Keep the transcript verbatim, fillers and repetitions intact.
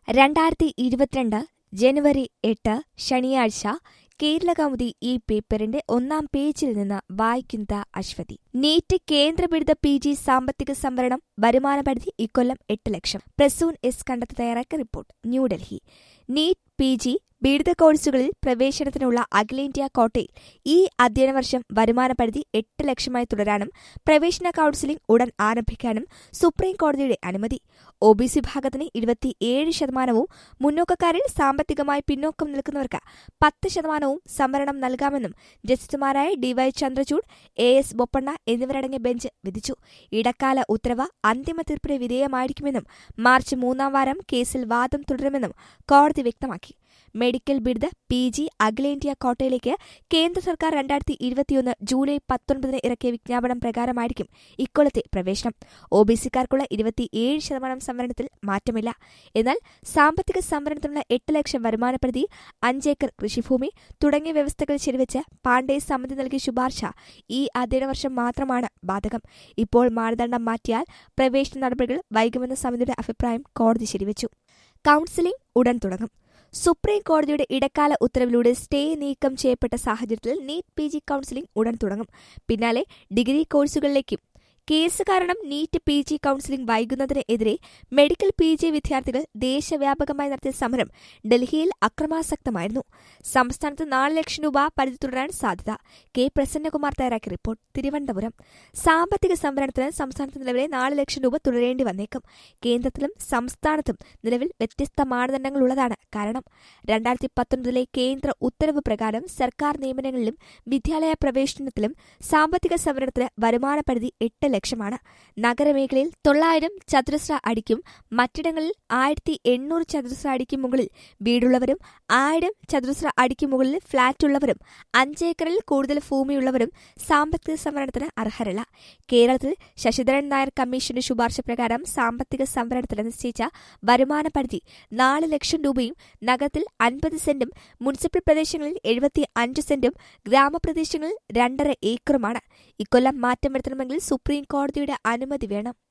രണ്ടായിരത്തി ഇരുപത്തിരണ്ട് ജനുവരി എട്ട് ശനിയാഴ്ച കേരളകൗമുദി ഈ പേപ്പറിന്റെ ഒന്നാം പേജിൽ നിന്ന് വായിക്കുന്നത് അശ്വതി. നീറ്റ് കേന്ദ്രബിരുദ പി ജി സാമ്പത്തിക സംവരണം വരുമാന പരിധി ഇക്കൊല്ലം എട്ട് ലക്ഷം. പ്രസൂൺ എസ് കണ്ടെത്തി തയ്യാറാക്കിയ report. New Delhi. NEET P G ബിരുദ കോഴ്സുകളിൽ പ്രവേശനത്തിനുള്ള അഖിലേന്ത്യാ കോട്ടയിൽ ഈ അധ്യയന വർഷം വരുമാന പരിധി എട്ട് ലക്ഷമായി തുടരാനും പ്രവേശന കൌൺസിലിംഗ് ഉടൻ ആരംഭിക്കാനും സുപ്രീം കോടതിയുടെ അനുമതി. ഒ ബി സി വിഭാഗത്തിന് ഇരുപത്തിയേഴ് ശതമാനവും മുന്നോക്കക്കാരിൽ സാമ്പത്തികമായി പിന്നോക്കം നിൽക്കുന്നവർക്ക് പത്ത് ശതമാനവും സംവരണം നൽകാമെന്നും ജസ്റ്റിസുമാരായ D Y Chandrachud, A S Bopanna എന്നിവരടങ്ങിയ ബെഞ്ച് വിധിച്ചു. ഇടക്കാല ഉത്തരവ് അന്തിമ തീർപ്പിന് വിധേയമായിരിക്കുമെന്നും മാർച്ച് മൂന്നാം വാരം കേസിൽ വാദം തുടരുമെന്നും കോടതി വ്യക്തമാക്കി. മെഡിക്കൽ ബിരുദ പി ജി അഖിലേന്ത്യാ കോട്ടയിലേക്ക് കേന്ദ്ര സർക്കാർ രണ്ടായിരത്തി ഇരുപത്തിയൊന്ന് ജൂലൈ പത്തൊൻപതിന് ഇറക്കിയ വിജ്ഞാപനം പ്രകാരമായിരിക്കും ഇക്കൊല്ലത്തെ പ്രവേശനം. ഒ ബി സിക്കാർക്കുള്ള ഇരുപത്തിയേഴ് ശതമാനം സംവരണത്തിൽ മാറ്റമില്ല. എന്നാൽ സാമ്പത്തിക സംവരണത്തിനുള്ള എട്ട് ലക്ഷം വരുമാന പരിധി, അഞ്ചേക്കർ കൃഷിഭൂമി തുടങ്ങിയ വ്യവസ്ഥകൾ ശരിവെച്ച് പാണ്ഡെ സമിതി നൽകിയ ശുപാർശ ഈ അധ്യയന വർഷം മാത്രമാണ് ബാധകം. ഇപ്പോൾ മാനദണ്ഡം മാറ്റിയാൽ പ്രവേശന നടപടികൾ വൈകുമെന്ന സമിതിയുടെ അഭിപ്രായം കോടതി ശരിവെച്ചു. കൌൺസിലിംഗ് ഉടൻ തുടങ്ങും. സുപ്രീം കോടതിയുടെ ഇടക്കാല ഉത്തരവിലൂടെ സ്റ്റേ നീക്കം ചെയ്യപ്പെട്ട സാഹചര്യത്തിൽ നീറ്റ് പി ജി കൌൺസിലിംഗ് ഉടൻ തുടങ്ങും. പിന്നാലെ ഡിഗ്രി കോഴ്സുകളിലേക്കും. കേസ് കാരണം നീറ്റ് പി ജി കൌൺസിലിംഗ് വൈകുന്നതിന് എതിരെ മെഡിക്കൽ പി ജി വിദ്യാർത്ഥികൾ ദേശവ്യാപകമായി നടത്തിയ സമരം ഡൽഹിയിൽ അക്രമാസക്തമായിരുന്നു. സംസ്ഥാനത്ത് നാല് ലക്ഷം രൂപ പരിധി തുടരാൻ സാധ്യത. കെ പ്രസന്നകുമാർ തയ്യാറാക്കിയ റിപ്പോർട്ട്. തിരുവനന്തപുരം. സാമ്പത്തിക സംവരണത്തിന് സംസ്ഥാനത്ത് നിലവിലെ നാല് ലക്ഷം രൂപ തുടരേണ്ടി വന്നേക്കും. കേന്ദ്രത്തിലും സംസ്ഥാനത്തും നിലവിൽ വ്യത്യസ്ത മാനദണ്ഡങ്ങളുള്ളതാണ് കാരണം. രണ്ടായിരത്തി പത്തൊൻപതിലെ കേന്ദ്ര ഉത്തരവ് പ്രകാരം സർക്കാർ നിയമനങ്ങളിലും വിദ്യാലയ പ്രവേശനത്തിലും സാമ്പത്തിക സംവരണത്തിന് വരുമാന പരിധി എട്ട് ലക്ഷമാണ്. നഗരമേഖലയിൽ തൊള്ളായിരം ചതുരശ്ര അടിക്കും മറ്റിടങ്ങളിൽ ആയിരത്തി എണ്ണൂറ് ചതുരശ്ര അടിക്കും മുകളിൽ വീടുള്ളവരും ആയിരം ചതുരശ്ര അടിക്കും മുകളിൽ ഫ്ളാറ്റുള്ളവരും അഞ്ചേക്കറിൽ കൂടുതൽ ഭൂമിയുള്ളവരും സാമ്പത്തിക സംവരണത്തിന് അർഹരല്ല. കേരളത്തിൽ ശശിധരൻ നായർ കമ്മീഷന്റെ ശുപാർശ പ്രകാരം സാമ്പത്തിക സംവരണത്തിന് നിശ്ചയിച്ച വരുമാന പരിധി നാല് ലക്ഷം രൂപയും നഗരത്തിൽ അൻപത് സെന്റും മുനിസിപ്പൽ പ്രദേശങ്ങളിൽ എഴുപത്തി അഞ്ച് സെന്റും ഗ്രാമപ്രദേശങ്ങളിൽ രണ്ടര ഏക്കറുമാണ്. ഇക്കൊല്ലം മാറ്റം വരുത്തണമെങ്കിൽ സുപ്രീം കോടതിയുടെ അനുമതി വേണം.